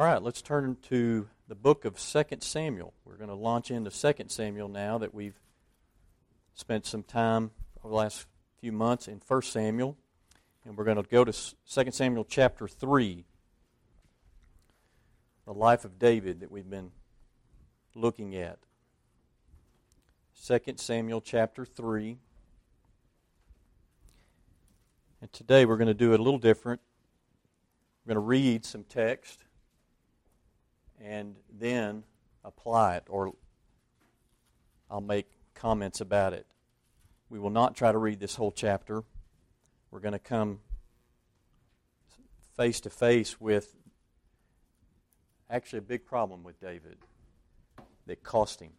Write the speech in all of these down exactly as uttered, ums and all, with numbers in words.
All right, let's turn to the book of Second Samuel. We're going to launch into Second Samuel now that we've spent some time over the last few months in First Samuel. And we're going to go to Second Samuel chapter three, the life of David that we've been looking at. Second Samuel chapter three. And today we're going to do it a little different. We're going to read some text and then apply it, or I'll make comments about it. We will not try to read this whole chapter. We're going to come face to face with actually a big problem with David that cost him.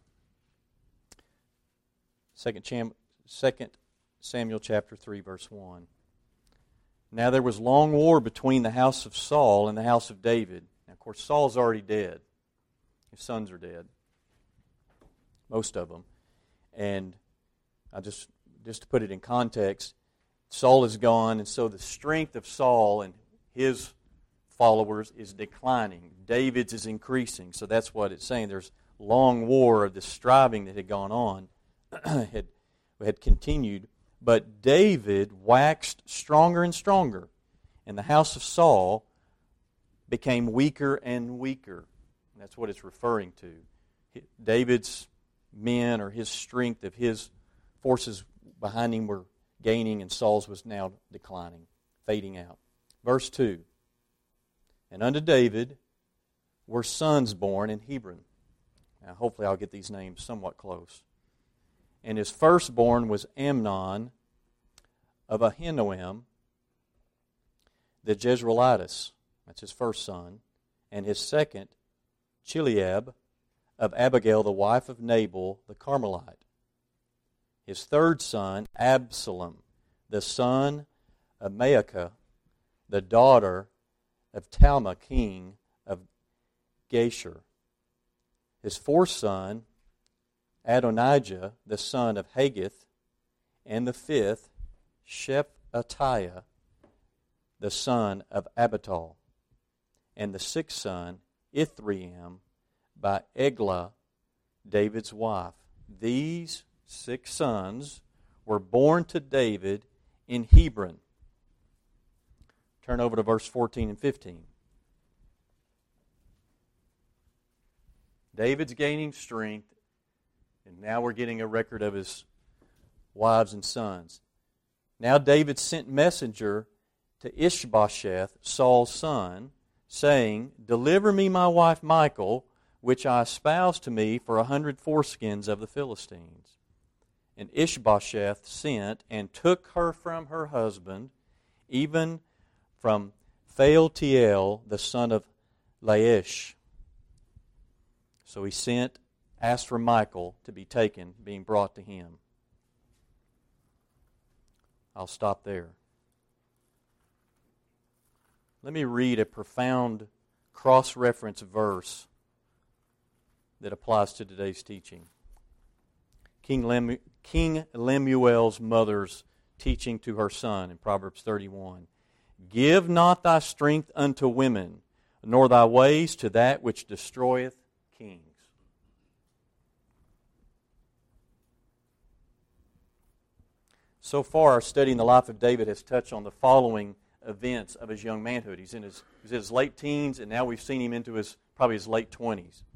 Second, Cham- Second Samuel chapter three, verse one. Now there was long war between the house of Saul and the house of David. Now, of course, Saul's already dead. His sons are dead. Most of them. And I just, just to put it in context, Saul is gone, and so the strength of Saul and his followers is declining. David's is increasing. So that's what it's saying. There's long war of the striving that had gone on, had, had continued. But David waxed stronger and stronger, and the house of Saul became weaker and weaker. And that's what it's referring to. David's men, or his strength of his forces behind him, were gaining, and Saul's was now declining, fading out. Verse two. And unto David were sons born in Hebron. Now hopefully I'll get these names somewhat close. And his firstborn was Amnon of Ahinoam, the Jezreelitess. That's his first son. And his second, Chileab of Abigail, the wife of Nabal, the Carmelite. His third son, Absalom, the son of Maacah, the daughter of Talmah, king of Geshur. His fourth son, Adonijah, the son of Haggith, and the fifth, Shephatiah, the son of Abital, and the sixth son, Ithream, by Eglah, David's wife. These six sons were born to David in Hebron. Turn over to verse fourteen and fifteen. David's gaining strength, and now we're getting a record of his wives and sons. Now David sent messenger to Ishbosheth, Saul's son, saying, Deliver me my wife Michal, which I espoused to me for a hundred foreskins of the Philistines. And Ishbosheth sent and took her from her husband, even from Phaltiel, the son of Laish. So he sent, asked for Michal to be taken, being brought to him. I'll stop there. Let me read a profound cross-reference verse that applies to today's teaching. King, Lem- King Lemuel's mother's teaching to her son in Proverbs thirty-one. Give not thy strength unto women, nor thy ways to that which destroyeth kings. So far, our study in the life of David has touched on the following events of his young manhood. He's in his, he's in his late teens, and now we've seen him into his probably his late twenties.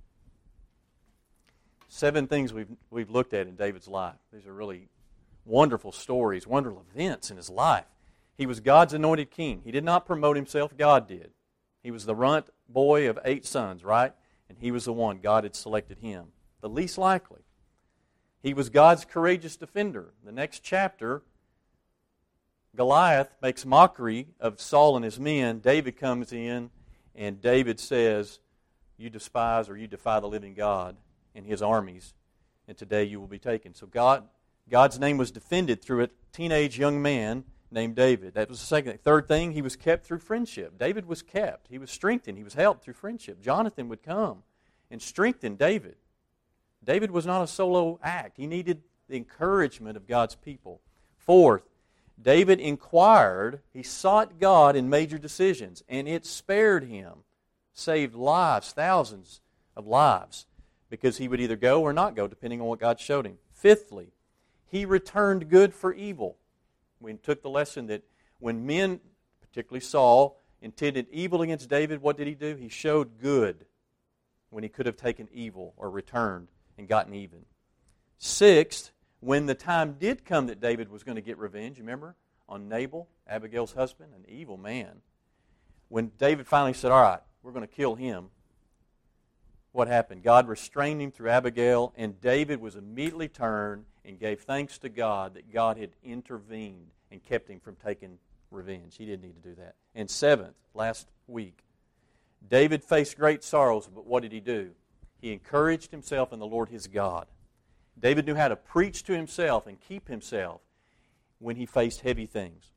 Seven things we've we've looked at in David's life. These are really wonderful stories, wonderful events in his life. He was God's anointed king. He did not promote himself, God did. He was the runt boy of eight sons, right? And he was the one, God had selected him. The least likely. He was God's courageous defender. The next chapter, Goliath makes mockery of Saul and his men. David comes in, and David says, You despise or you defy the living God and his armies, and today you will be taken. So God, God's name was defended through a teenage young man named David. That was the second. Third thing, he was kept through friendship. David was kept. He was strengthened. He was helped through friendship. Jonathan would come and strengthen David. David was not a solo act. He needed the encouragement of God's people. Fourth, David inquired, he sought God in major decisions, and it spared him saved lives, thousands of lives, because he would either go or not go, depending on what God showed him. Fifthly, he returned good for evil. We took the lesson that when men, particularly Saul, intended evil against David, what did he do? He showed good when he could have taken evil or returned and gotten even. Sixth, when the time did come that David was going to get revenge, remember, on Nabal, Abigail's husband, an evil man, when David finally said, all right, we're going to kill him, what happened? God restrained him through Abigail, and David was immediately turned and gave thanks to God that God had intervened and kept him from taking revenge. He didn't need to do that. And seventh, last week, David faced great sorrows, but what did he do? He encouraged himself in the Lord his God. David knew how to preach to himself and keep himself when he faced heavy things.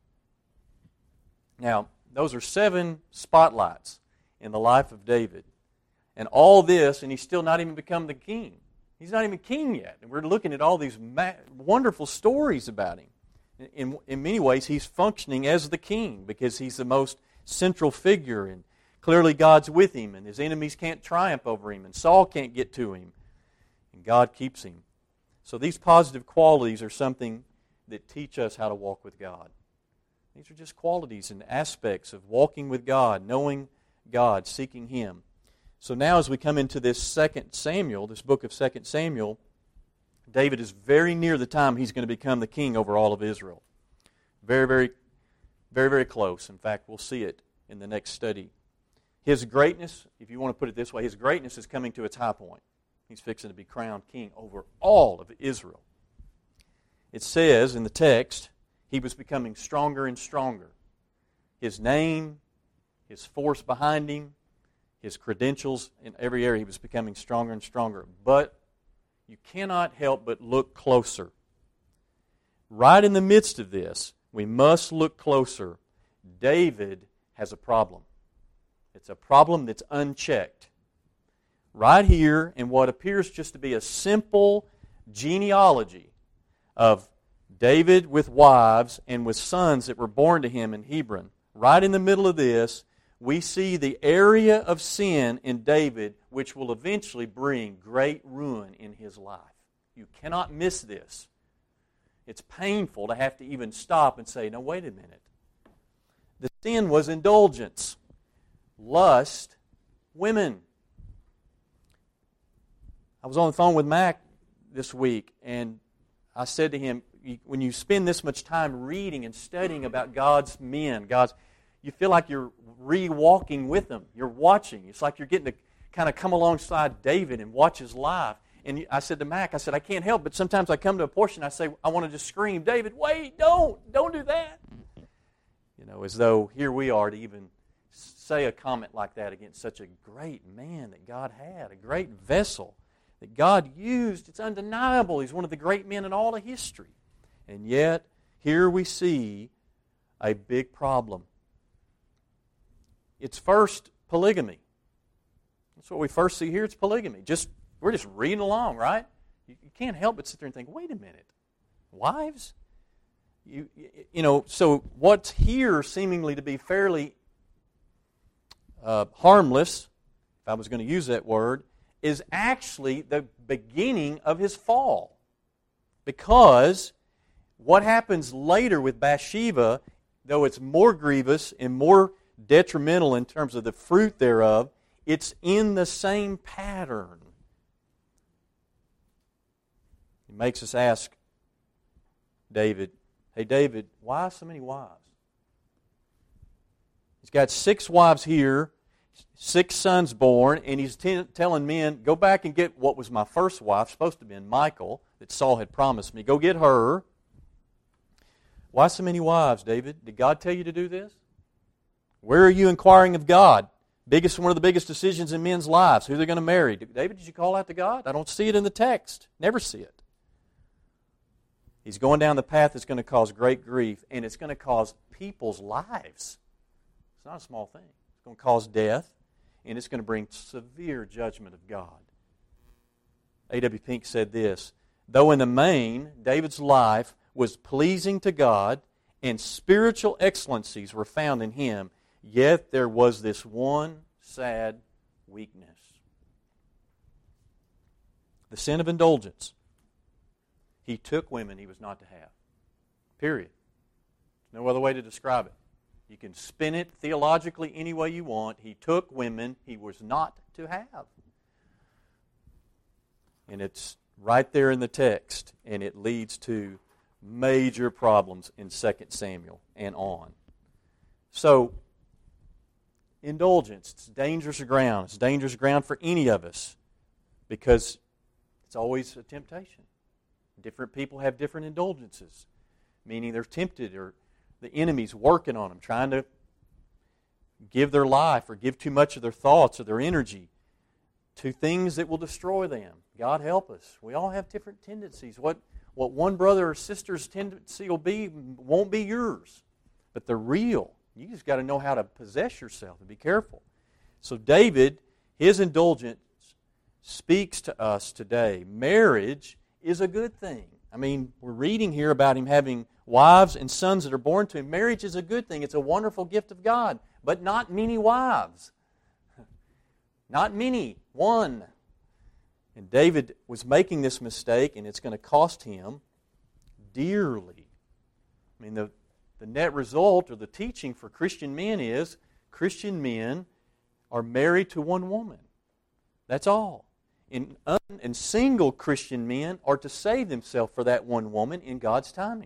Now, those are seven spotlights in the life of David. And all this, and he's still not even become the king. He's not even king yet. And we're looking at all these ma- wonderful stories about him. In, in many ways, he's functioning as the king because he's the most central figure, and clearly God's with him, and his enemies can't triumph over him, and Saul can't get to him, and God keeps him. So these positive qualities are something that teach us how to walk with God. These are just qualities and aspects of walking with God, knowing God, seeking Him. So now as we come into this Second Samuel, this book of Second Samuel, David is very near the time he's going to become the king over all of Israel. Very, very, very, very close. In fact, we'll see it in the next study. His greatness, if you want to put it this way, his greatness is coming to its high point. He's fixing to be crowned king over all of Israel. It says in the text, he was becoming stronger and stronger. His name, his force behind him, his credentials in every area, he was becoming stronger and stronger. But you cannot help but look closer. Right in the midst of this, we must look closer. David has a problem. It's a problem that's unchecked. Right here in what appears just to be a simple genealogy of David with wives and with sons that were born to him in Hebron, right in the middle of this, we see the area of sin in David which will eventually bring great ruin in his life. You cannot miss this. It's painful to have to even stop and say, no, wait a minute. The sin was indulgence, lust, women. I was on the phone with Mac this week, and I said to him, when you spend this much time reading and studying about God's men, God's, you feel like you're re-walking with them. You're watching. It's like you're getting to kind of come alongside David and watch his life. And I said to Mac, I said, I can't help, but sometimes I come to a portion, I say, I want to just scream, David, wait, don't, don't do that. You know, as though here we are to even say a comment like that against such a great man that God had, a great vessel that God used. It's undeniable. He's one of the great men in all of history. And yet, here we see a big problem. It's first polygamy. That's what we first see here. It's polygamy. Just we're just reading along, right? You, you can't help but sit there and think, wait a minute, wives? You, you know, so what's here seemingly to be fairly uh, harmless, if I was going to use that word, is actually the beginning of his fall. Because what happens later with Bathsheba, though it's more grievous and more detrimental in terms of the fruit thereof, it's in the same pattern. It makes us ask David, hey David, why so many wives? He's got six wives here, six sons born, and he's t- telling men, go back and get what was my first wife, supposed to have been Michal, that Saul had promised me. Go get her. Why so many wives, David? Did God tell you to do this? Where are you inquiring of God? Biggest, one of the biggest decisions in men's lives, who they're going to marry. David, did you call out to God? I don't see it in the text. Never see it. He's going down the path that's going to cause great grief, and it's going to cause people's lives. It's not a small thing. It's going to cause death, and it's going to bring severe judgment of God. A W Pink said this, though in the main, David's life was pleasing to God, and spiritual excellencies were found in him, yet there was this one sad the sin of indulgence. He took women he was not to have. Period. No other way to describe it. You can spin it theologically any way you want. He took women he was not to have. And it's right there in the text, and it leads to major problems in Second Samuel and on. So, indulgence, it's dangerous ground. It's dangerous ground for any of us because it's always a temptation. Different people have different indulgences, meaning they're tempted or the enemy's working on them, trying to give their life or give too much of their thoughts or their energy to things that will destroy them. God help us. We all have different tendencies. What what one brother or sister's tendency will be won't be yours, but they're real. You just got to know how to possess yourself and be careful. So David, his indulgence speaks to us today. Marriage is a good thing. I mean, we're reading here about him having wives and sons that are born to him. Marriage is a good thing. It's a wonderful gift of God, but not many wives. Not many. One. And David was making this mistake, and it's going to cost him dearly. I mean, the, the net result or the teaching for Christian men is Christian men are married to one woman. That's all. And, un, and single Christian men are to save themselves for that one woman in God's timing.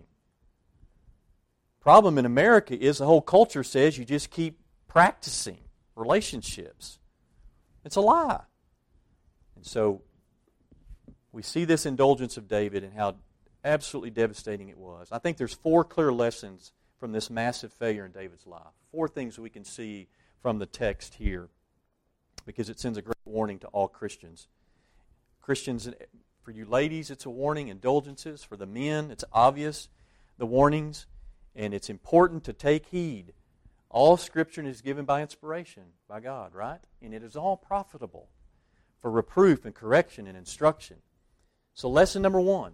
Problem in America is the whole culture says you just keep practicing relationships. It's a lie. And so we see this indulgence of David and how absolutely devastating it was. I think there's four clear lessons from this massive failure in David's life. Four things that we can see from the text here because it sends a great warning to all Christians. Christians, for you ladies, it's a warning. Indulgences. For the men, it's obvious, the warnings. And it's important to take heed. All Scripture is given by inspiration, by God, right? And it is all profitable for reproof and correction and instruction. So lesson number one,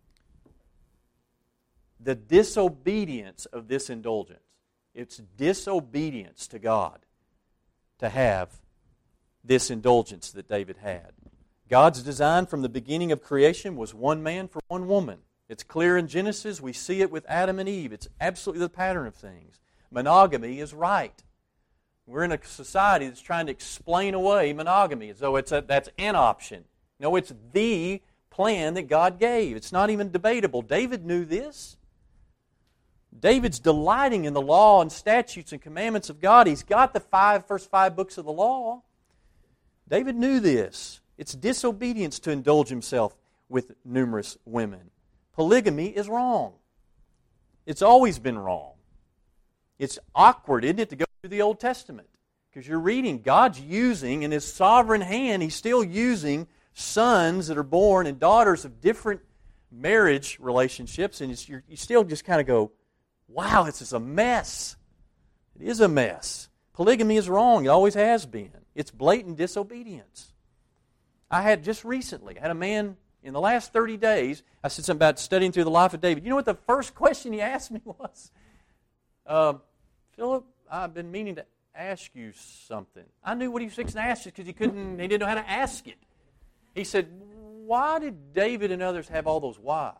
the disobedience of this indulgence. It's disobedience to God to have this indulgence that David had. God's design from the beginning of creation was one man for one woman. It's clear in Genesis. We see it with Adam and Eve. It's absolutely the pattern of things. Monogamy is right. We're in a society that's trying to explain away monogamy as though it's a, that's an option. No, it's the plan that God gave. It's not even debatable. David knew this. David's delighting in the law and statutes and commandments of God. He's got the five first five books of the law. David knew this. It's disobedience to indulge himself with numerous women. Polygamy is wrong. It's always been wrong. It's awkward, isn't it, to go through the Old Testament? Because you're reading God's using, in His sovereign hand, He's still using sons that are born and daughters of different marriage relationships, and it's, you're, you still just kind of go, wow, this is a mess. It is a mess. Polygamy is wrong. It always has been. It's blatant disobedience. I had just recently, I had a man in the last thirty days, I said something about studying through the life of David. You know what the first question he asked me was? Uh, Philip, I've been meaning to ask you something. I knew what he was fixing to ask you because he couldn't, he didn't know how to ask it. He said, why did David and others have all those wives?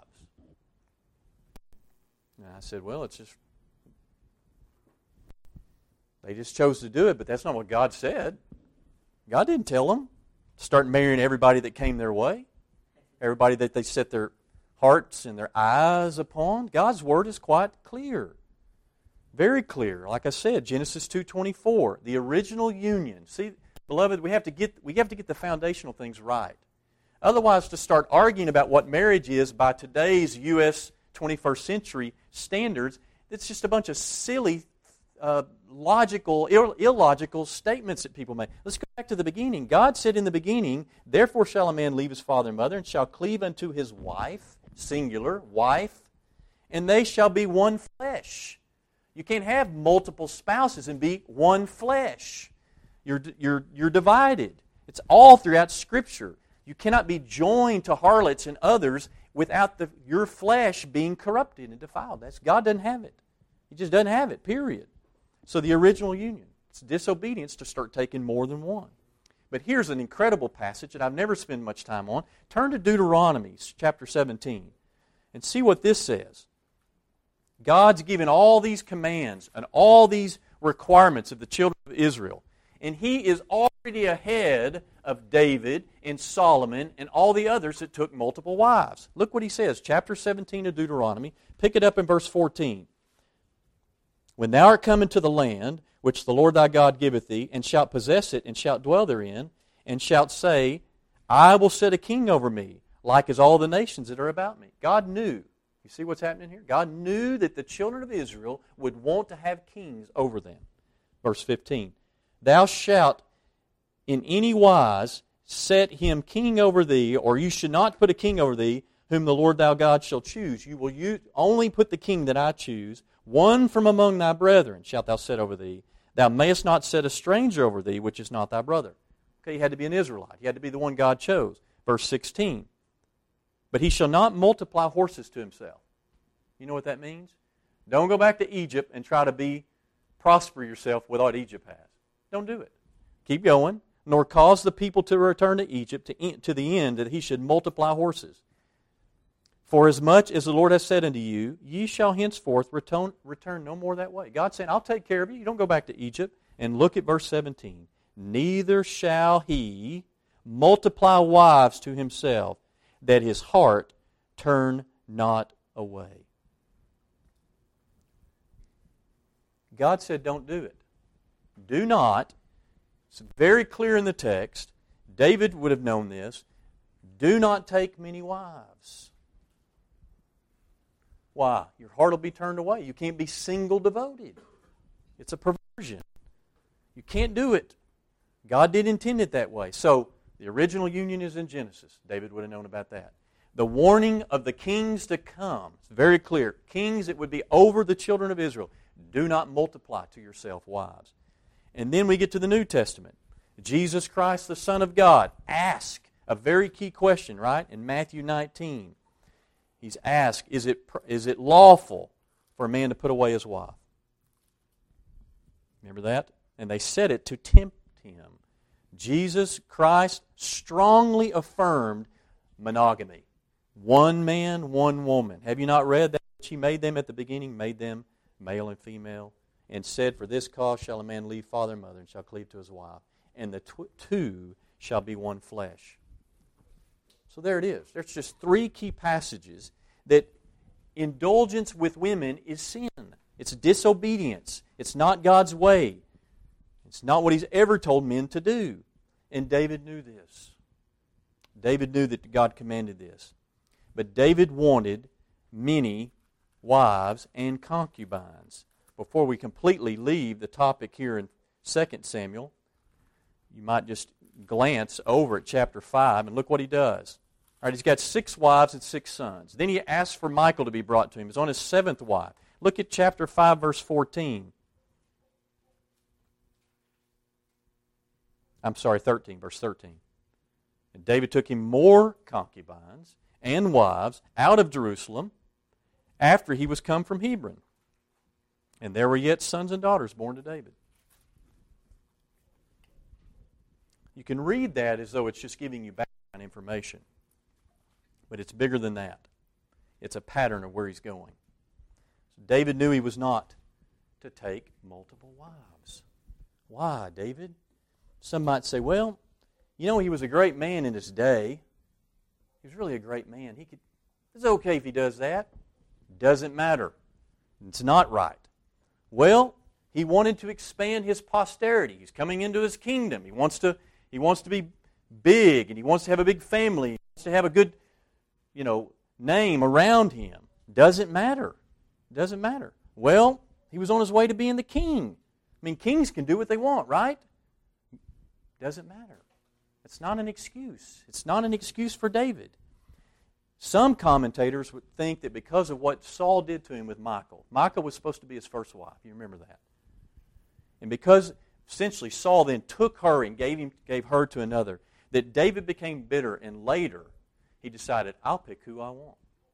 And I said, well, it's just, they just chose to do it, but that's not what God said. God didn't tell them to start marrying everybody that came their way, everybody that they set their hearts and their eyes upon. God's Word is quite clear. Very clear. Like I said, Genesis two twenty-four, the original union. See, beloved, we have to get we have to get the foundational things right. Otherwise, to start arguing about what marriage is by today's U S twenty-first century standards, it's just a bunch of silly, uh, logical, Ill- illogical statements that people make. Let's go back to the beginning. God said in the beginning, therefore shall a man leave his father and mother, and shall cleave unto his wife, singular, wife, and they shall be one flesh. You can't have multiple spouses and be one flesh. You're, you're, you're divided. It's all throughout Scripture. You cannot be joined to harlots and others without the, your flesh being corrupted and defiled. That's, God doesn't have it. He just doesn't have it, period. So the original union, it's disobedience to start taking more than one. But here's an incredible passage that I've never spent much time on. Turn to Deuteronomy chapter seventeen and see what this says. God's given all these commands and all these requirements of the children of Israel. And He is already ahead of David and Solomon and all the others that took multiple wives. Look what he says, chapter seventeen of Deuteronomy. Pick it up in verse fourteen. When thou art come into the land which the Lord thy God giveth thee, and shalt possess it, and shalt dwell therein, and shalt say, I will set a king over me, like as all the nations that are about me. God knew. You see what's happening here? God knew that the children of Israel would want to have kings over them. Verse fifteen. Thou shalt in any wise set him king over thee, or you should not put a king over thee, whom the Lord thy God shall choose. You will use, only put the king that I choose, one from among thy brethren shalt thou set over thee. Thou mayest not set a stranger over thee, which is not thy brother. Okay, he had to be an Israelite. He had to be the one God chose. Verse sixteen. But he shall not multiply horses to himself. You know what that means? Don't go back to Egypt and try to be prosper yourself with what Egypt has. Don't do it. Keep going. Nor cause the people to return to Egypt to, to the end that he should multiply horses. For as much as the Lord has said unto you, ye shall henceforth return, return no more that way. God's saying, I'll take care of you. You don't go back to Egypt. And look at verse seventeen. Neither shall he multiply wives to himself, that his heart turn not away. God said, don't do it. Do not. It's very clear in the text. David would have known this. Do not take many wives. Why? Your heart will be turned away. You can't be single devoted. It's a perversion. You can't do it. God did intend it that way. So, the original union is in Genesis. David would have known about that. The warning of the kings to come. It's very clear. Kings that would be over the children of Israel. Do not multiply to yourself wives. And then we get to the New Testament. Jesus Christ, the Son of God, asked a very key question, right? In Matthew nineteen. He's asked, is it, is it lawful for a man to put away his wife? Remember that? And they said it to tempt him. Jesus Christ strongly affirmed monogamy. One man, one woman. Have you not read that? He made them at the beginning, made them male and female, and said, for this cause shall a man leave father and mother, and shall cleave to his wife, and the tw- two shall be one flesh. So there it is. There's just three key passages that indulgence with women is sin. It's disobedience. It's not God's way. It's not what He's ever told men to do. And David knew this. David knew that God commanded this. But David wanted many wives and concubines. Before we completely leave the topic here in Second Samuel, you might just glance over at chapter five and look what he does. All right, he's got six wives and six sons. Then he asks for Michal to be brought to him. He's on his seventh wife. Look at chapter five, verse fourteen. I'm sorry, thirteen, verse thirteen. And David took him more concubines and wives out of Jerusalem after he was come from Hebron. And there were yet sons and daughters born to David. You can read that as though it's just giving you background information. But it's bigger than that. It's a pattern of where he's going. So David knew he was not to take multiple wives. Why, David? Some might say, well, you know, he was a great man in his day. He was really a great man. He could. It's okay if he does that. Doesn't matter. It's not right. Well, he wanted to expand his posterity. He's coming into his kingdom. He wants to, he wants to be big, and he wants to have a big family. He wants to have a good, you know, name around him. Doesn't matter. Doesn't matter. Well, he was on his way to being the king. I mean, kings can do what they want, right? Doesn't matter. It's not an excuse. It's not an excuse for David. Some commentators would think that because of what Saul did to him with Michal, Michal was supposed to be his first wife. You remember that. And because essentially Saul then took her and gave him gave her to another, that David became bitter, and later he decided, I'll pick who I want.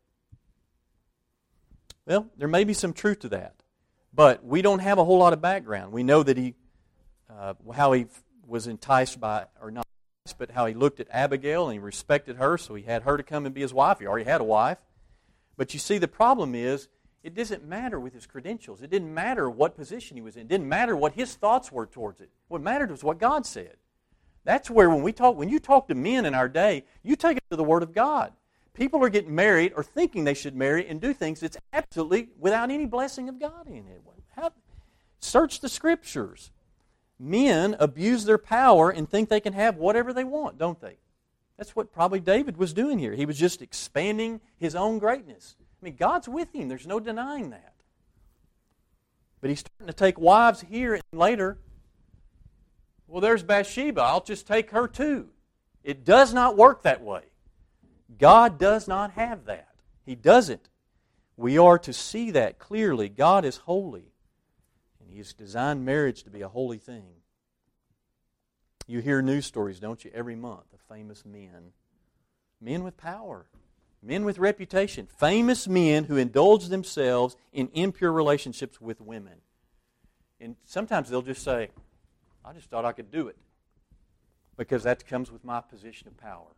Well, there may be some truth to that, but we don't have a whole lot of background. We know that he, uh, how he was enticed by, or not but how he looked at Abigail and he respected her, so he had her to come and be his wife. He already had a wife. But you see, the problem is, it doesn't matter with his credentials. It didn't matter what position he was in. It didn't matter what his thoughts were towards it. What mattered was what God said. That's where when we talk, when you talk to men in our day, you take it to the Word of God. People are getting married or thinking they should marry and do things that's absolutely without any blessing of God in it. How, search the Scriptures. Men abuse their power and think they can have whatever they want, don't they? That's what probably David was doing here. He was just expanding his own greatness. I mean, God's with him. There's no denying that. But he's starting to take wives here and later. Well, there's Bathsheba. I'll just take her too. It does not work that way. God does not have that. He doesn't. We are to see that clearly. God is holy. And He's designed marriage to be a holy thing. You hear news stories, don't you, every month of famous men. Men with power. Men with reputation. Famous men who indulge themselves in impure relationships with women. And sometimes they'll just say, I just thought I could do it. Because that comes with my position of power.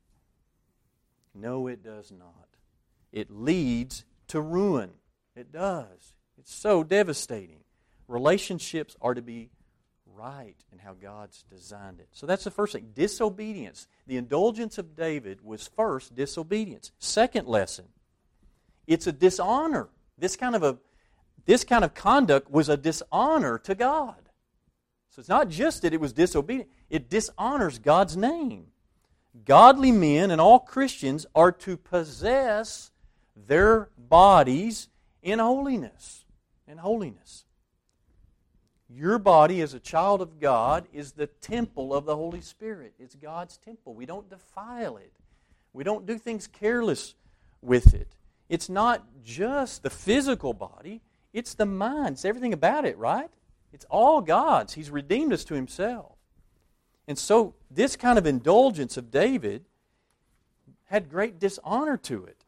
No, it does not. It leads to ruin. It does. It's so devastating. Relationships are to be right in how God's designed it. So that's the first thing. Disobedience. The indulgence of David was first disobedience. Second lesson, it's a dishonor. This kind of a this kind of conduct was a dishonor to God. So it's not just that it was disobedient, it dishonors God's name. Godly men and all Christians are to possess their bodies in holiness. In holiness. Your body as a child of God is the temple of the Holy Spirit. It's God's temple. We don't defile it. We don't do things careless with it. It's not just the physical body, it's the mind. It's everything about it, right? It's all God's. He's redeemed us to Himself. And so this kind of indulgence of David had great dishonor to it.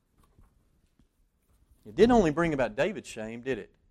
It didn't only bring about David's shame, did it?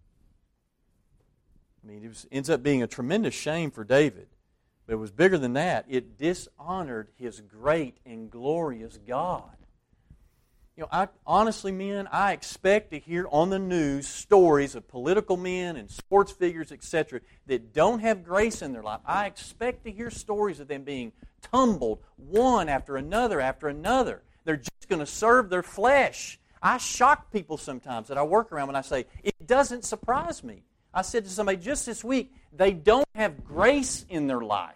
I mean, it was, ends up being a tremendous shame for David. But it was bigger than that. It dishonored his great and glorious God. You know, I, honestly, men, I expect to hear on the news stories of political men and sports figures, et cetera, that don't have grace in their life. I expect to hear stories of them being tumbled one after another after another. They're just going to serve their flesh. I shock people sometimes that I work around when I say, it doesn't surprise me. I said to somebody just this week, they don't have grace in their life.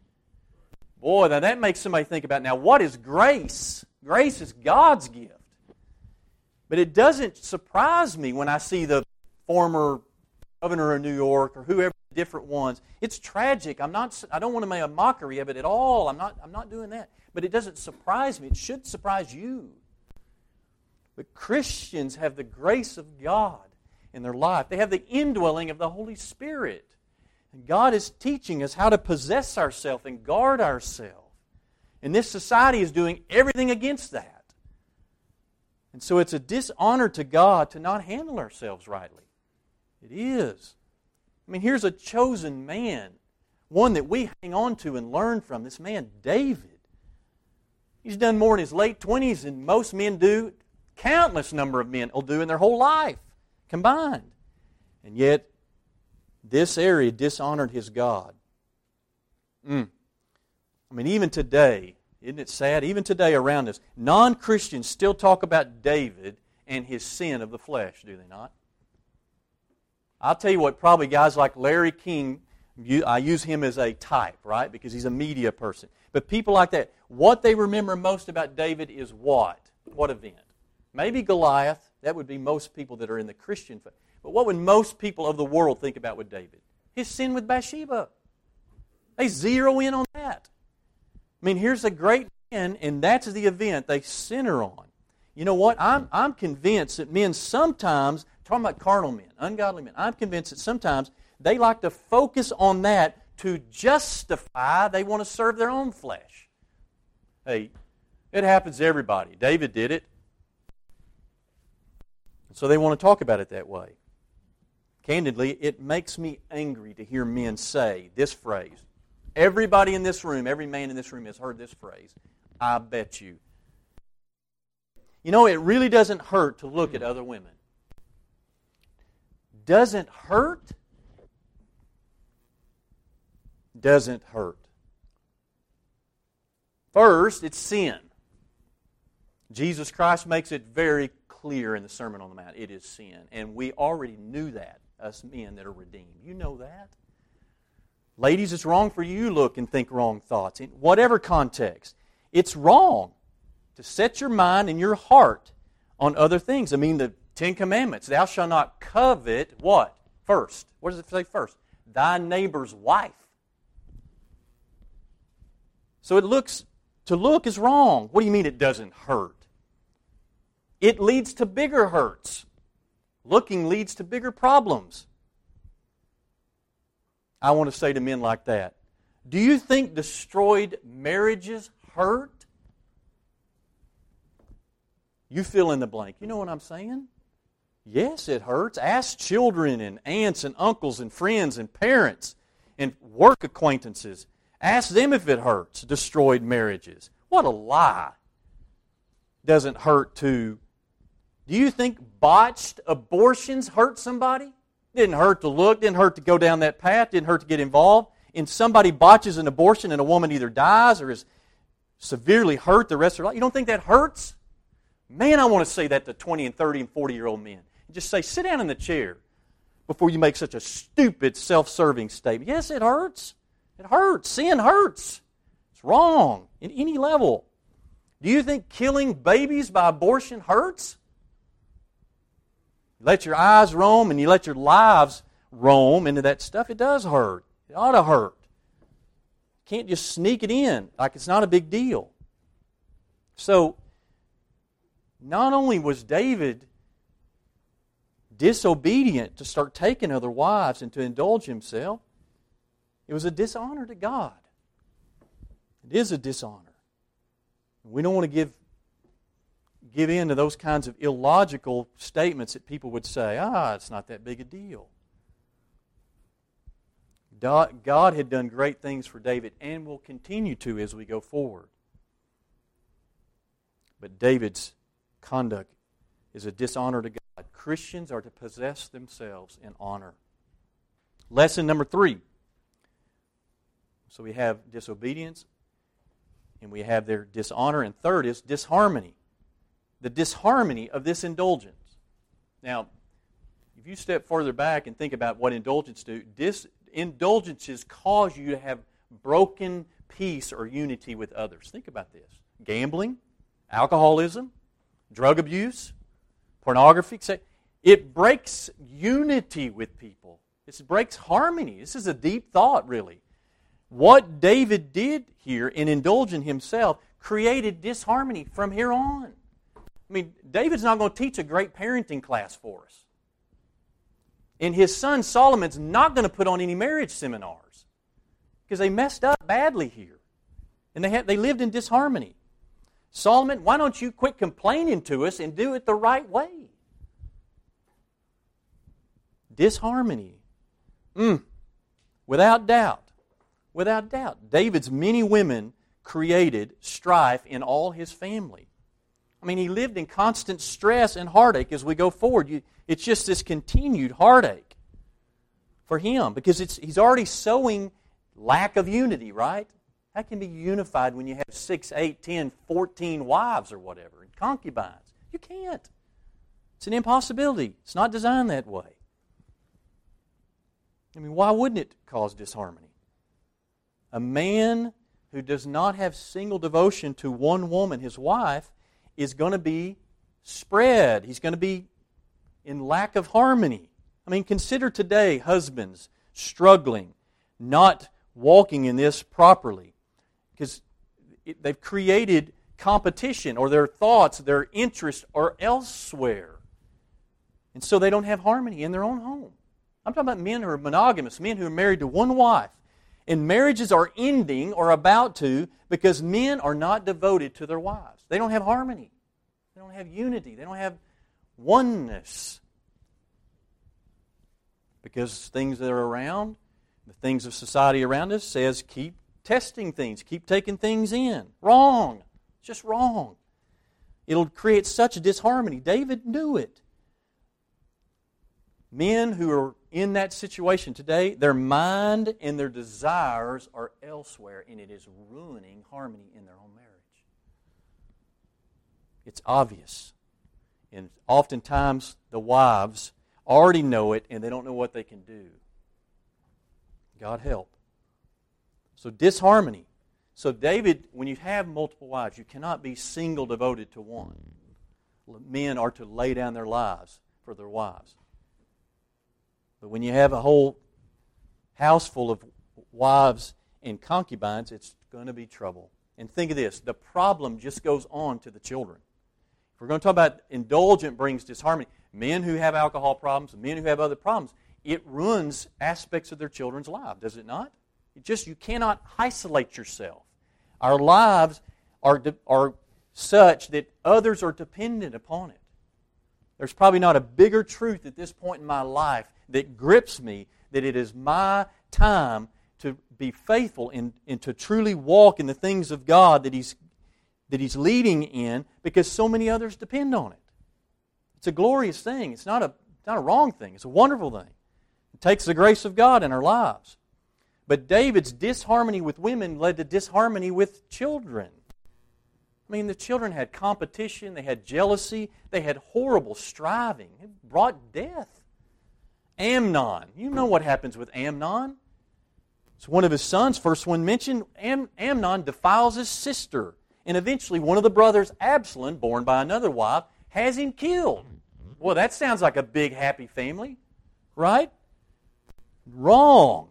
Boy, now that makes somebody think about, now what is grace? Grace is God's gift. But it doesn't surprise me when I see the former governor of New York or whoever, different ones. It's tragic. I'm not. I don't want to make a mockery of it at all. I'm not. I'm not doing that. But it doesn't surprise me. It should surprise you. But Christians have the grace of God in their life. They have the indwelling of the Holy Spirit. And God is teaching us how to possess ourselves and guard ourselves. And this society is doing everything against that. And so it's a dishonor to God to not handle ourselves rightly. It is. I mean, here's a chosen man, one that we hang on to and learn from, this man, David. He's done more in his late twenties than most men do, countless number of men will do in their whole life combined. And yet, this area dishonored his God. Mm. I mean, even today, isn't it sad? Even today around us, non-Christians still talk about David and his sin of the flesh, do they not? I'll tell you what, probably guys like Larry King, I use him as a type, right? Because he's a media person. But people like that, what they remember most about David is what? What event? Maybe Goliath. That would be most people that are in the Christian faith. But what would most people of the world think about with David? His sin with Bathsheba. They zero in on that. I mean, here's a great man, and that's the event they center on. You know what? I'm, I'm convinced that men sometimes, talking about carnal men, ungodly men, I'm convinced that sometimes they like to focus on that to justify they want to serve their own flesh. Hey, it happens to everybody. David did it. So they want to talk about it that way. Candidly, it makes me angry to hear men say this phrase, Everybody in this room, every man in this room has heard this phrase. I bet you. You know, it really doesn't hurt to look at other women. Doesn't hurt? Doesn't hurt. First, it's sin. Jesus Christ makes it very clear in the Sermon on the Mount. It is sin. And we already knew that, us men that are redeemed. You know that. Ladies, it's wrong for you to look and think wrong thoughts. In whatever context, it's wrong to set your mind and your heart on other things. I mean, the Ten Commandments. Thou shalt not covet what? First. What does it say first? Thy neighbor's wife. So it looks, to look is wrong. What do you mean it doesn't hurt? It leads to bigger hurts. Looking leads to bigger problems. I want to say to men like that, do you think destroyed marriages hurt? You fill in the blank. You know what I'm saying? Yes, it hurts. Ask children and aunts and uncles and friends and parents and work acquaintances. Ask them if it hurts, destroyed marriages. What a lie. Doesn't hurt to... Do you think botched abortions hurt somebody? Didn't hurt to look, didn't hurt to go down that path, didn't hurt to get involved. And somebody botches an abortion and a woman either dies or is severely hurt the rest of her life. You don't think that hurts? Man, I want to say that to twenty and thirty and forty-year-old men. Just say, sit down in the chair before you make such a stupid, self-serving statement. Yes, it hurts. It hurts. Sin hurts. It's wrong in any level. Do you think killing babies by abortion hurts? You let your eyes roam and you let your lives roam into that stuff. It does hurt. It ought to hurt. You can't just sneak it in like it's not a big deal. So, not only was David disobedient to start taking other wives and to indulge himself, it was a dishonor to God. It is a dishonor. We don't want to give, give in to those kinds of illogical statements that people would say, ah, it's not that big a deal. God had done great things for David and will continue to as we go forward. But David's conduct is a dishonor to God. Christians are to possess themselves in honor. Lesson number three. So we have disobedience, and we have their dishonor, and third is disharmony. The disharmony of this indulgence. Now, if you step further back and think about what indulgence do, dis, indulgences cause you to have broken peace or unity with others. Think about this. Gambling, alcoholism, drug abuse, pornography. It breaks unity with people. It breaks harmony. This is a deep thought, really. What David did here in indulging himself created disharmony from here on. I mean, David's not going to teach a great parenting class for us. And his son Solomon's not going to put on any marriage seminars because they messed up badly here. And they had, they lived in disharmony. Solomon, why don't you quit complaining to us and do it the right way? Disharmony. Mm. Without doubt. Without doubt. David's many women created strife in all his family. I mean, he lived in constant stress and heartache as we go forward. You, it's just this continued heartache for him because it's, he's already sowing lack of unity, right? How can you be unified when you have six, eight, ten, fourteen wives or whatever, and concubines? You can't. It's an impossibility. It's not designed that way. I mean, why wouldn't it cause disharmony? A man who does not have single devotion to one woman, his wife, is going to be spread. He's going to be in lack of harmony. I mean, consider today husbands struggling, not walking in this properly, because they've created competition or their thoughts, their interests are elsewhere. And so they don't have harmony in their own home. I'm talking about men who are monogamous, men who are married to one wife. And marriages are ending or about to because men are not devoted to their wives. They don't have harmony. They don't have unity. They don't have oneness. Because things that are around, the things of society around us says keep testing things, keep taking things in. Wrong. It's just wrong. It'll create such a disharmony. David knew it. Men who are in that situation today, their mind and their desires are elsewhere, and it is ruining harmony in their own marriage. It's obvious. And oftentimes the wives already know it, and they don't know what they can do. God help. So disharmony. So David, when you have multiple wives, you cannot be single devoted to one. Men are to lay down their lives for their wives. But when you have a whole house full of wives and concubines, it's going to be trouble. And think of this, the problem just goes on to the children. If we're going to talk about indulgent brings disharmony, men who have alcohol problems, men who have other problems, it ruins aspects of their children's lives, does it not? It just, you cannot isolate yourself. Our lives are, are such that others are dependent upon it. There's probably not a bigger truth at this point in my life that grips me that it is my time to be faithful and, and to truly walk in the things of God that He's, that He's leading in, because so many others depend on it. It's a glorious thing. It's not a, not a wrong thing. It's a wonderful thing. It takes the grace of God in our lives. But David's disharmony with women led to disharmony with children. I mean, the children had competition, they had jealousy, they had horrible striving. It brought death. Amnon. You know what happens with Amnon. It's one of his sons, first one mentioned. Am- Amnon defiles his sister. And eventually one of the brothers, Absalom, born by another wife, has him killed. Well, that sounds like a big, happy family, right? Wrong.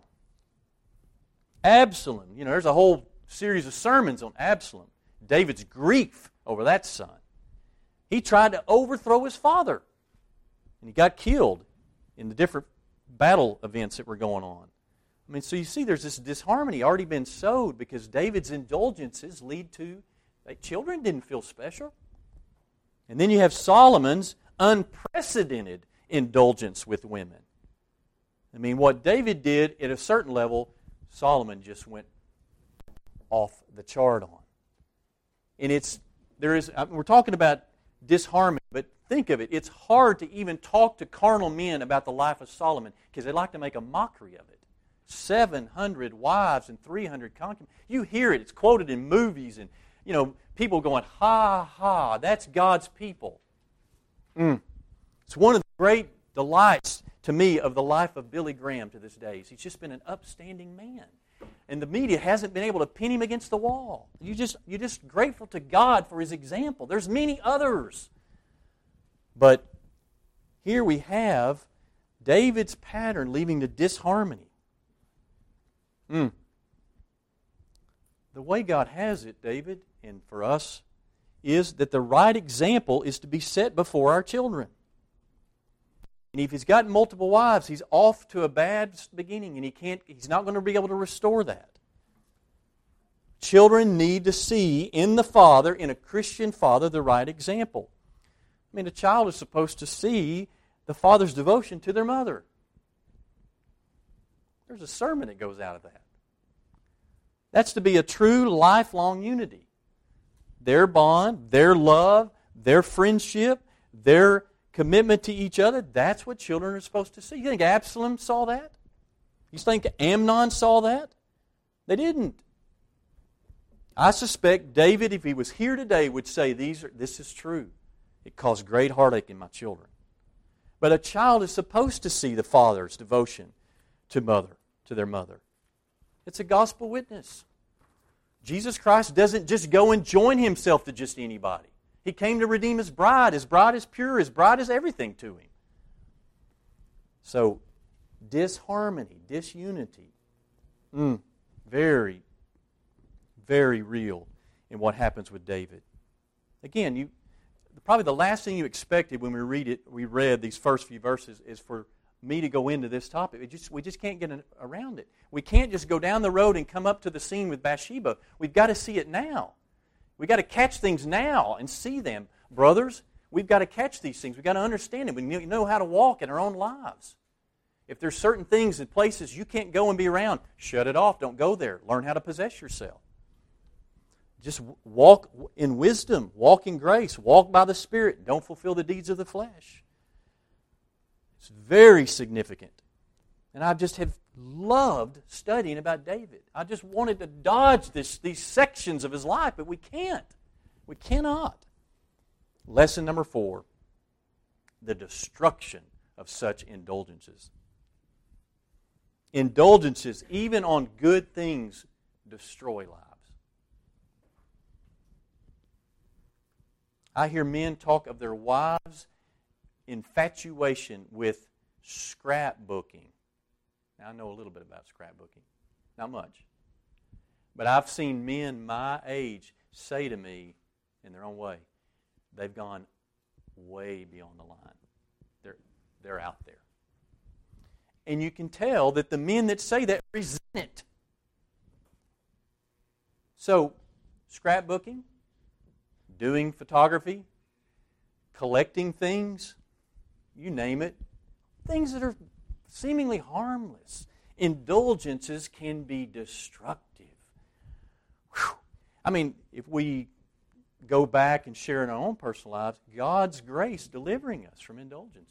Absalom. You know, there's a whole series of sermons on Absalom. David's grief over that son. He tried to overthrow his father, and he got killed in the different battle events that were going on. I mean, so you see there's this disharmony already been sowed because David's indulgences lead to, like, children didn't feel special. And then you have Solomon's unprecedented indulgence with women. I mean, what David did at a certain level, Solomon just went off the chart on. And it's, there is, we're talking about disharmony, but think of it, it's hard to even talk to carnal men about the life of Solomon because they like to make a mockery of it. seven hundred wives and three hundred concubines. You hear it, it's quoted in movies, and, you know, people going, ha, ha, that's God's people. Mm. It's one of the great delights to me of the life of Billy Graham to this day. He's just been an upstanding man. And the media hasn't been able to pin him against the wall. You just, you're just grateful to God for his example. There's many others. But here we have David's pattern leading to disharmony. Mm. The way God has it, David, and for us, is that the right example is to be set before our children. And if he's got multiple wives, he's off to a bad beginning, and he can't. He's not going to be able to restore that. Children need to see in the father, in a Christian father, the right example. I mean, a child is supposed to see the father's devotion to their mother. There's a sermon that goes out of that. That's to be a true lifelong unity. Their bond, their love, their friendship, their commitment to each other, that's what children are supposed to see. You think Absalom saw that? You think Amnon saw that? They didn't. I suspect David, if he was here today, would say, "These are, this is true. It caused great heartache in my children." But a child is supposed to see the father's devotion to mother, to their mother. It's a gospel witness. Jesus Christ doesn't just go and join Himself to just anybody. He came to redeem His bride. His bride is pure. His bride is everything to Him. So, disharmony, disunity, mm, very, very real in what happens with David. Again, you probably the last thing you expected when we read it, we read these first few verses, is for me to go into this topic. We just, we just can't get around it. We can't just go down the road and come up to the scene with Bathsheba. We've got to see it now. We've got to catch things now and see them. Brothers, we've got to catch these things. We've got to understand them. We know how to walk in our own lives. If there's certain things and places you can't go and be around, shut it off. Don't go there. Learn how to possess yourself. Just walk in wisdom. Walk in grace. Walk by the Spirit. Don't fulfill the deeds of the flesh. It's very significant. And I just have loved studying about David. I just wanted to dodge this, these sections of his life, but we can't. We cannot. Lesson number four, the destruction of such indulgences. Indulgences, even on good things, destroy lives. I hear men talk of their wives' infatuation with scrapbooking. Now, I know a little bit about scrapbooking. Not much. But I've seen men my age say to me, in their own way, they've gone way beyond the line. They're, they're out there. And you can tell that the men that say that resent it. So, scrapbooking, doing photography, collecting things, you name it, things that are seemingly harmless. Indulgences can be destructive. Whew. I mean, if we go back and share in our own personal lives, God's grace delivering us from indulgences.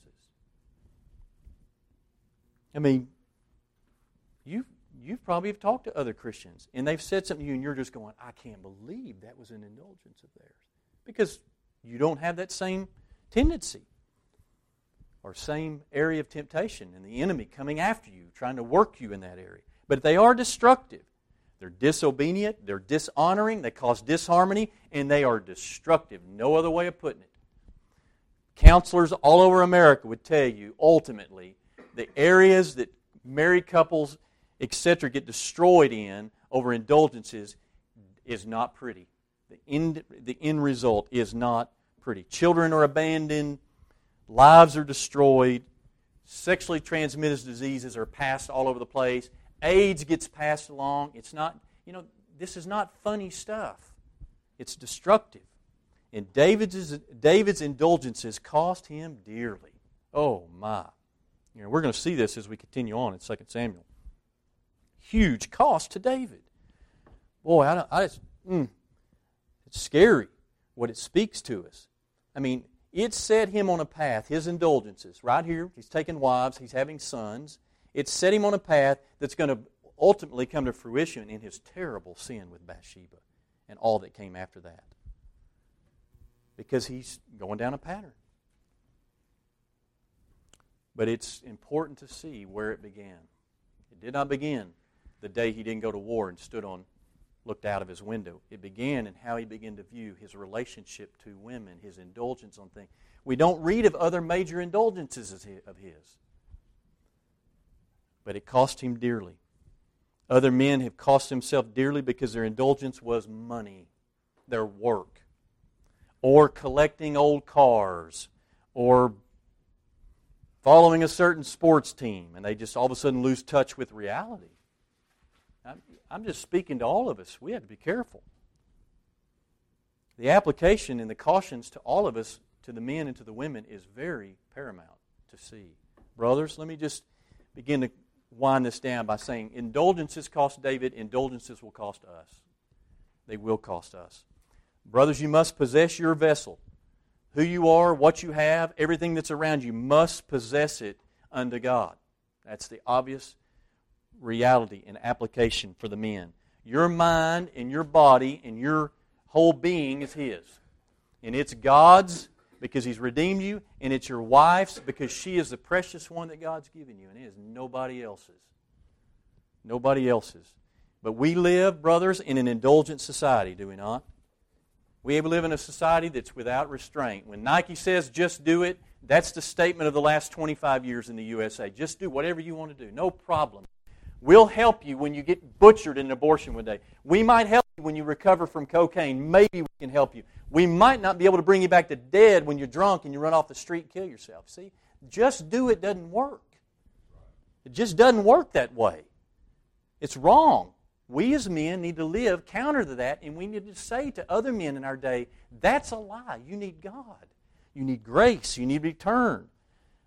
I mean, you you've probably have talked to other Christians, and they've said something to you, and you're just going, I can't believe that was an indulgence of theirs. Because you don't have that same tendency or same area of temptation and the enemy coming after you, trying to work you in that area. But they are destructive. They're disobedient, they're dishonoring, they cause disharmony, and they are destructive. No other way of putting it. Counselors all over America would tell you, ultimately, the areas that married couples, et cetera, get destroyed in over indulgences is not pretty. The end, the end result is not pretty. Children are abandoned, lives are destroyed, sexually transmitted diseases are passed all over the place, AIDS gets passed along. It's not, you know, this is not funny stuff. It's destructive. And David's, David's indulgences cost him dearly. Oh, my. You know, we're going to see this as we continue on in Second Samuel. Huge cost to David. Boy, I, I just, mm, it's scary what it speaks to us. I mean, it set him on a path, his indulgences. Right here, he's taking wives, he's having sons. It set him on a path that's going to ultimately come to fruition in his terrible sin with Bathsheba and all that came after that. Because he's going down a pattern. But it's important to see where it began. It did not begin the day he didn't go to war and stood on, looked out of his window. It began in how he began to view his relationship to women, his indulgence on things. We don't read of other major indulgences of his. But it cost him dearly. Other men have cost themselves dearly because their indulgence was money, their work, or collecting old cars, or following a certain sports team, and they just all of a sudden lose touch with reality. I'm, I'm just speaking to all of us. We have to be careful. The application and the cautions to all of us, to the men and to the women, is very paramount to see. Brothers, let me just begin to wind this down by saying indulgences cost David, indulgences will cost us. They will cost us. Brothers, you must possess your vessel. Who you are, what you have, everything that's around you, must possess it unto God. That's the obvious reality and application for the men. Your mind and your body and your whole being is His. And it's God's because He's redeemed you, and it's your wife's because she is the precious one that God's given you, and it is nobody else's. Nobody else's. But we live, brothers, in an indulgent society, do we not? We live in a society that's without restraint. When Nike says, just do it, that's the statement of the last twenty-five years in the U S A. Just do whatever you want to do. No problem. We'll help you when you get butchered in an abortion one day. We might help you when you recover from cocaine. Maybe we can help you. We might not be able to bring you back to dead when you're drunk and you run off the street and kill yourself. See, just do it doesn't work. It just doesn't work that way. It's wrong. We as men need to live counter to that, and we need to say to other men in our day, that's a lie. You need God. You need grace. You need return.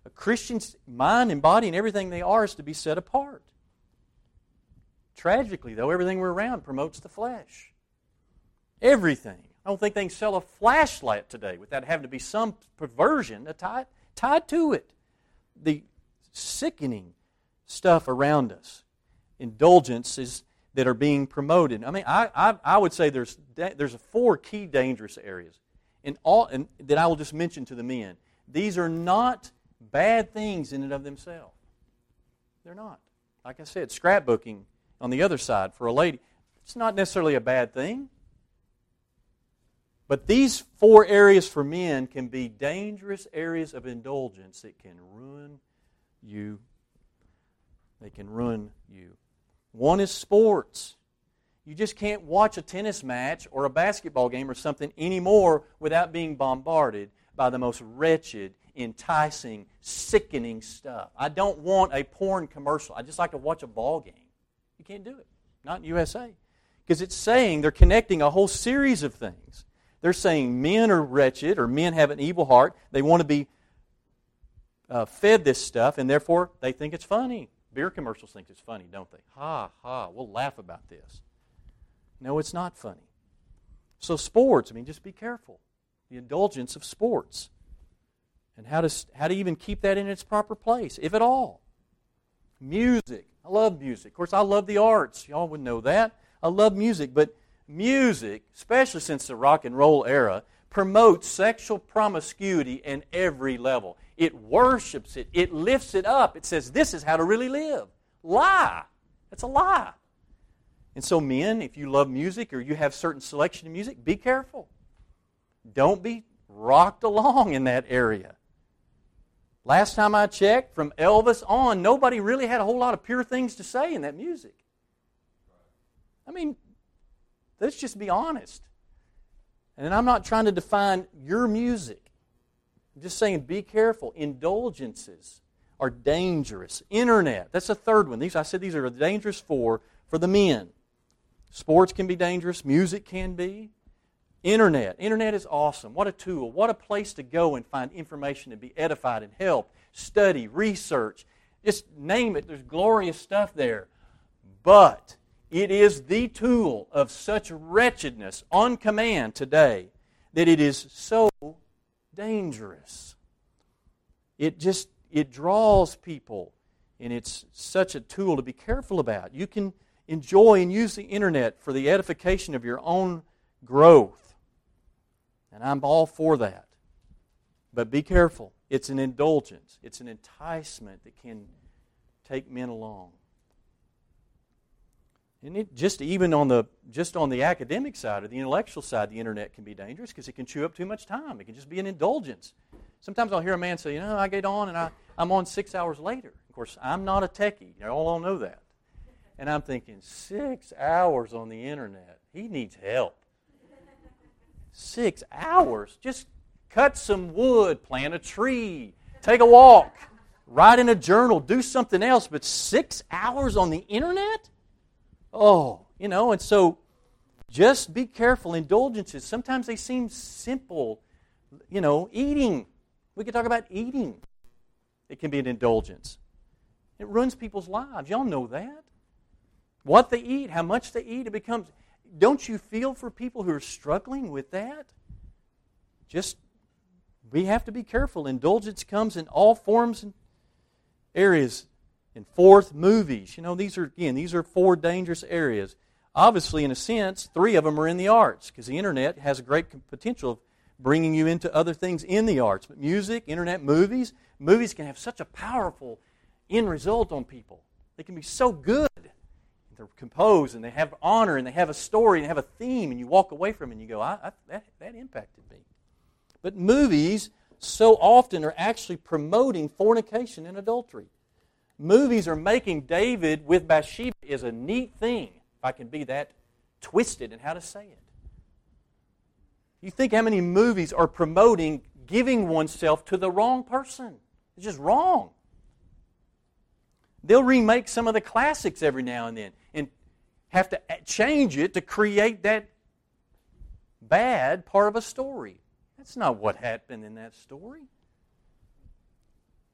A Christian's mind and body and everything they are is to be set apart. Tragically, though, everything we're around promotes the flesh. Everything. I don't think they can sell a flashlight today without having to be some perversion tied, tied to it. The sickening stuff around us. Indulgences that are being promoted. I mean, I, I, I would say there's there's four key dangerous areas, and all and that I will just mention to the men. These are not bad things in and of themselves. They're not. Like I said, scrapbooking on the other side for a lady, it's not necessarily a bad thing. But these four areas for men can be dangerous areas of indulgence that can ruin you. They can ruin you. One is sports. You just can't watch a tennis match or a basketball game or something anymore without being bombarded by the most wretched, enticing, sickening stuff. I don't want a porn commercial. I just like to watch a ball game. You can't do it. Not in U S A. Because it's saying they're connecting a whole series of things. They're saying men are wretched or men have an evil heart. They want to be uh, fed this stuff, and therefore they think it's funny. Beer commercials think it's funny, don't they? Ha, ha, we'll laugh about this. No, it's not funny. So sports, I mean, just be careful. The indulgence of sports. And how to, how to even keep that in its proper place, if at all. Music. I love music. Of course, I love the arts. Y'all would know that. I love music, but music, especially since the rock and roll era, promotes sexual promiscuity in every level. It worships it. It lifts it up. It says, this is how to really live. Lie. That's a lie. And so men, if you love music or you have certain selection of music, be careful. Don't be rocked along in that area. Last time I checked, from Elvis on, nobody really had a whole lot of pure things to say in that music. I mean, let's just be honest. And I'm not trying to define your music. I'm just saying be careful. Indulgences are dangerous. Internet, that's the third one. These I said these are the dangerous four for the men. Sports can be dangerous. Music can be. Internet. Internet is awesome. What a tool. What a place to go and find information and be edified and help, study, research. Just name it. There's glorious stuff there. But it is the tool of such wretchedness on command today that it is so dangerous. It just, it draws people, and it's such a tool to be careful about. You can enjoy and use the internet for the edification of your own growth. And I'm all for that. But be careful. It's an indulgence. It's an enticement that can take men along. And it just even on the just on the academic side or the intellectual side, the internet can be dangerous because it can chew up too much time. It can just be an indulgence. Sometimes I'll hear a man say, you know, I get on and I, I'm on six hours later. Of course, I'm not a techie. You all all know that. And I'm thinking, six hours on the internet. He needs help. Six hours? Just cut some wood, plant a tree, take a walk, write in a journal, do something else. But six hours on the internet? Oh, you know, and so just be careful. Indulgences, sometimes they seem simple. You know, eating. We could talk about eating. It can be an indulgence. It ruins people's lives. Y'all know that. What they eat, how much they eat, it becomes... Don't you feel for people who are struggling with that? Just, we have to be careful. Indulgence comes in all forms and areas. And fourth, movies. You know, these are, again, these are four dangerous areas. Obviously, in a sense, three of them are in the arts, because the internet has a great potential of bringing you into other things in the arts. But music, internet, movies, movies can have such a powerful end result on people. They can be so good. They're composed, and they have honor, and they have a story, and they have a theme, and you walk away from it, and you go, I, I, that, that impacted me. But movies so often are actually promoting fornication and adultery. Movies are making David with Bathsheba is a neat thing, if I can be that twisted in how to say it. You think how many movies are promoting giving oneself to the wrong person. It's just wrong. They'll remake some of the classics every now and then and have to change it to create that bad part of a story. That's not what happened in that story.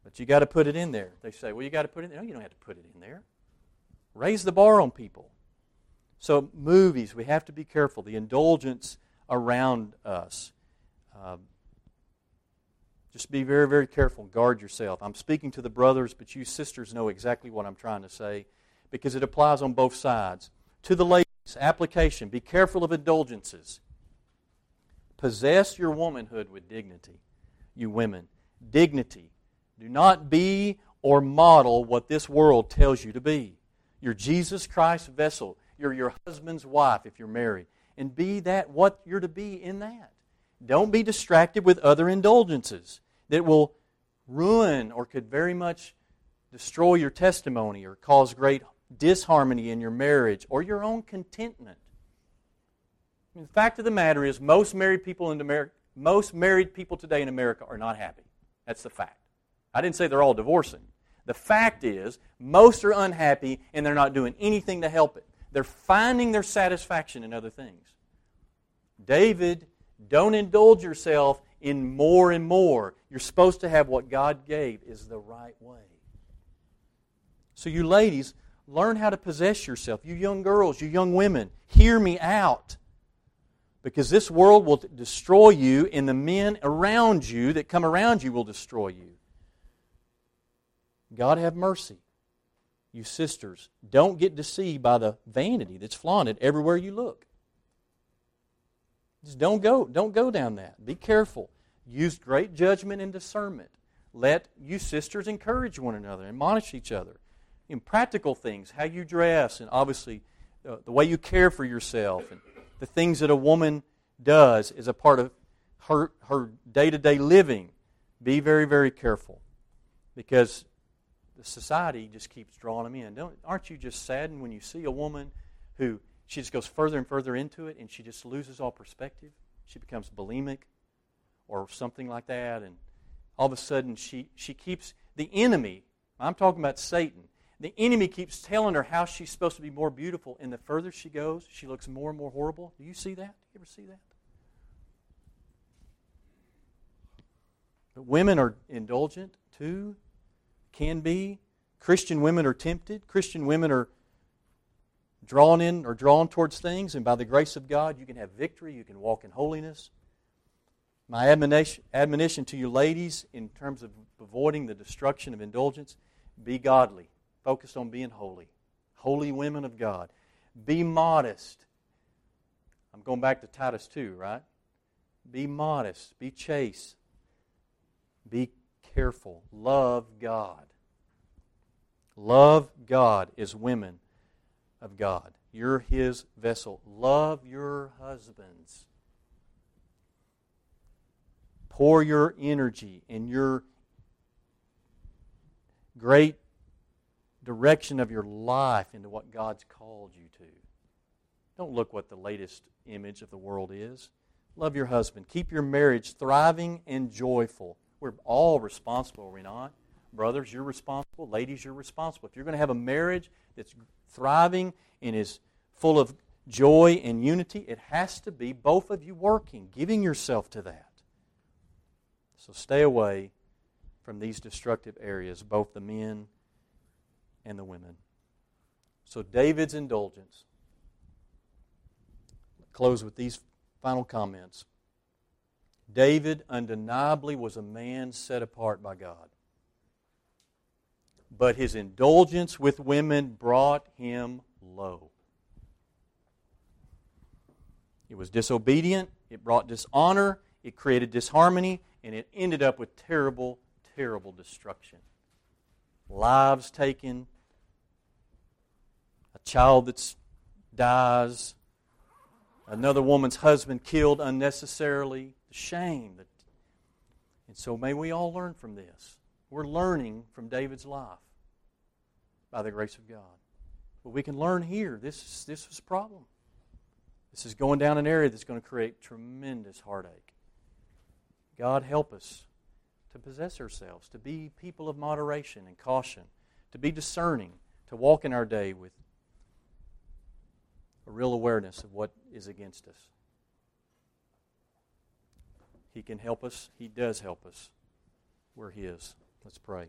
But you got to put it in there. They say, well, you got to put it in there. No, you don't have to put it in there. Raise the bar on people. So movies, we have to be careful. The indulgence around us. Uh, just be very, very careful. Guard yourself. I'm speaking to the brothers, but you sisters know exactly what I'm trying to say because it applies on both sides. To the ladies, application. Be careful of indulgences. Possess your womanhood with dignity, you women. Dignity. Do not be or model what this world tells you to be. You're Jesus Christ's vessel. You're your husband's wife if you're married. And be that what you're to be in that. Don't be distracted with other indulgences that will ruin or could very much destroy your testimony or cause great disharmony in your marriage or your own contentment. I mean, the fact of the matter is most married people in America, most married people today in America are not happy. That's the fact. I didn't say they're all divorcing. The fact is most are unhappy and they're not doing anything to help it. They're finding their satisfaction in other things. David, don't indulge yourself in more and more. You're supposed to have what God gave is the right way. So you ladies, learn how to possess yourself. You young girls, you young women, hear me out. Because this world will destroy you and the men around you that come around you will destroy you. God have mercy. You sisters, don't get deceived by the vanity that's flaunted everywhere you look. Just don't go, don't go down that. Be careful. Use great judgment and discernment. Let you sisters encourage one another, admonish each other. In practical things, how you dress, and obviously uh, the way you care for yourself, and the things that a woman does is a part of her, her day-to-day living. Be very, very careful. Because the society just keeps drawing them in. Don't, aren't you just saddened when you see a woman who, she just goes further and further into it and she just loses all perspective? She becomes bulimic or something like that, and all of a sudden she, she keeps, the enemy, I'm talking about Satan, the enemy keeps telling her how she's supposed to be more beautiful, and the further she goes, she looks more and more horrible. Do you see that? Do you ever see that? But women are indulgent too, can be. Christian women are tempted. Christian women are drawn in or drawn towards things, and by the grace of God, you can have victory. You can walk in holiness. My admonition, admonition to you ladies in terms of avoiding the destruction of indulgence, be godly. Focus on being holy. Holy women of God. Be modest. I'm going back to Titus two, right? Be modest. Be chaste. Be careful. Love God. Love God as women of God. You're His vessel. Love your husbands. Pour your energy and your great direction of your life into what God's called you to. Don't look what the latest image of the world is. Love your husband. Keep your marriage thriving and joyful. We're all responsible, are we not? Brothers, you're responsible. Ladies, you're responsible. If you're going to have a marriage that's thriving and is full of joy and unity, it has to be both of you working, giving yourself to that. So stay away from these destructive areas, both the men and the women. So David's indulgence. Close with these final comments. David undeniably was a man set apart by God. But his indulgence with women brought him low. It was disobedient, it brought dishonor, it created disharmony, and it ended up with terrible, terrible destruction. Lives taken, a child that dies, another woman's husband killed unnecessarily, the shame. That, and so may we all learn from this. We're learning from David's life by the grace of God. But we can learn here. This, this was a problem. This is going down an area that's going to create tremendous heartache. God help us to possess ourselves, to be people of moderation and caution, to be discerning, to walk in our day with a real awareness of what is against us. He can help us. He does help us. We're His. Let's pray.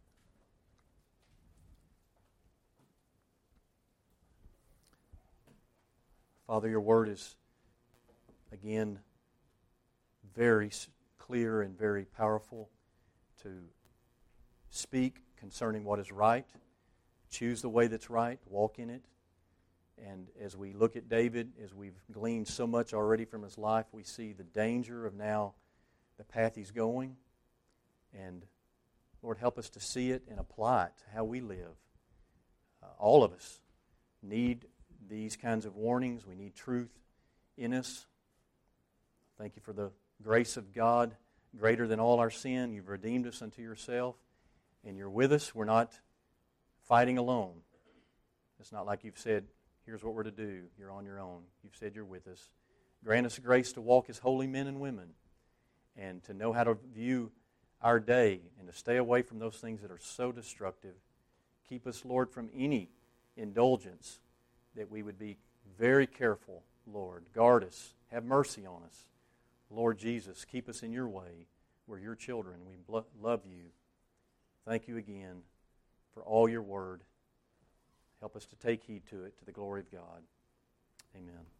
Father, your word is, again, very clear and very powerful to speak concerning what is right, choose the way that's right, walk in it. And as we look at David, as we've gleaned so much already from his life, we see the danger of now the path he's going. And Lord, help us to see it and apply it to how we live. Uh, all of us need these kinds of warnings. We need truth in us. Thank you for the grace of God, greater than all our sin. You've redeemed us unto yourself, and you're with us. We're not fighting alone. It's not like you've said, here's what we're to do. You're on your own. You've said you're with us. Grant us grace to walk as holy men and women and to know how to view our day and to stay away from those things that are so destructive. Keep us, Lord, from any indulgence, that we would be very careful, Lord. Guard us. Have mercy on us. Lord Jesus, keep us in your way. We're your children. We blo- love you. Thank you again for all your word. Help us to take heed to it to the glory of God. Amen.